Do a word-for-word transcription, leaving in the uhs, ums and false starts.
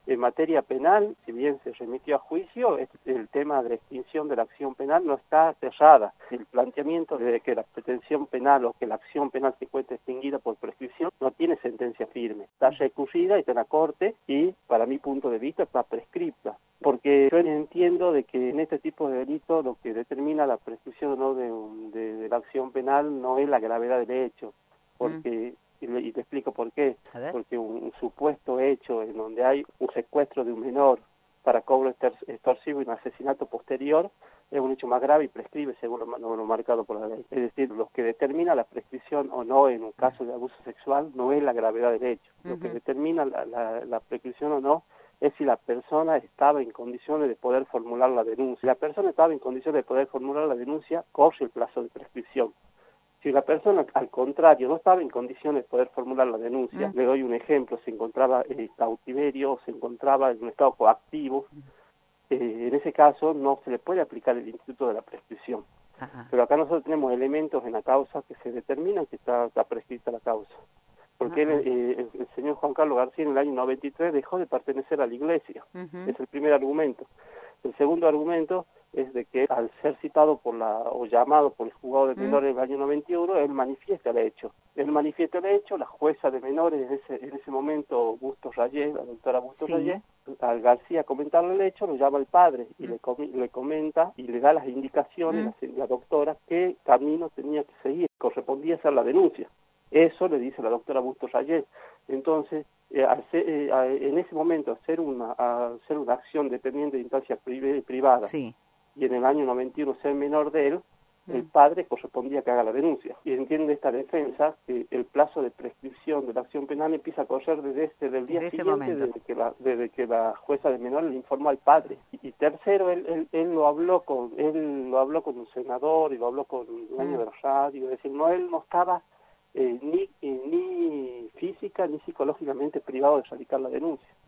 En materia penal, si bien se remitió a juicio, el tema de la extinción de la acción penal no está cerrada. El planteamiento de que la pretensión penal o que la acción penal se encuentre extinguida por prescripción no tiene sentencia firme. Está recurrida y está en la Corte y, para mi punto de vista, está prescripta. Porque yo entiendo de que en este tipo de delitos lo que determina la prescripción o no de, de, de la acción penal no es la gravedad del hecho, porque... Mm. Y, le, y te explico por qué. Porque un, un supuesto hecho en donde hay un secuestro de un menor para cobro extorsivo y un asesinato posterior es un hecho más grave y prescribe según lo, lo, lo marcado por la ley. Es decir, lo que determina la prescripción o no en un caso de abuso sexual no es la gravedad del hecho. Uh-huh. Lo que determina la, la, la prescripción o no es si la persona estaba en condiciones de poder formular la denuncia. Si la persona estaba en condiciones de poder formular la denuncia, corre el plazo de prescripción. Si la persona, al contrario, no estaba en condiciones de poder formular la denuncia, mm. le doy un ejemplo, se encontraba en cautiverio o se encontraba en un estado coactivo, eh, en ese caso no se le puede aplicar el instituto de la prescripción. Ajá. Pero acá nosotros tenemos elementos en la causa que se determinan que está, está prescrita la causa. Porque él, eh, el, el señor Juan Carlos García en el año noventa y tres dejó de pertenecer a la iglesia. Uh-huh. Es el primer argumento. El segundo argumento es de que al ser citado por la o llamado por el juzgado de menores en el año noventa y uno, él manifiesta el hecho. Él manifiesta el hecho, la jueza de menores en ese, en ese momento, Bustos Rayés, la doctora Bustos sí. Rayés, al García comentarle el hecho, lo llama el padre y mm. le, com le comenta y le da las indicaciones, mm. la, la doctora, qué camino tenía que seguir, correspondía hacer la denuncia. Eso le dice la doctora Bustos Rayés. Entonces, eh, hacer, eh, en ese momento, hacer una, hacer una acción dependiente de instancia pri privada, sí. y en el año noventa y uno ser menor de él, mm. el padre correspondía que haga la denuncia. Y entiende esta defensa que el plazo de prescripción de la acción penal empieza a correr desde este del día desde siguiente, desde que, la, desde que la jueza de menor le informó al padre. Y, y tercero, él, él, él lo habló con él lo habló con un senador y lo habló con un dueño mm. de la radio, es decir, no, él no estaba eh, ni, eh, ni física ni psicológicamente privado de radicar la denuncia.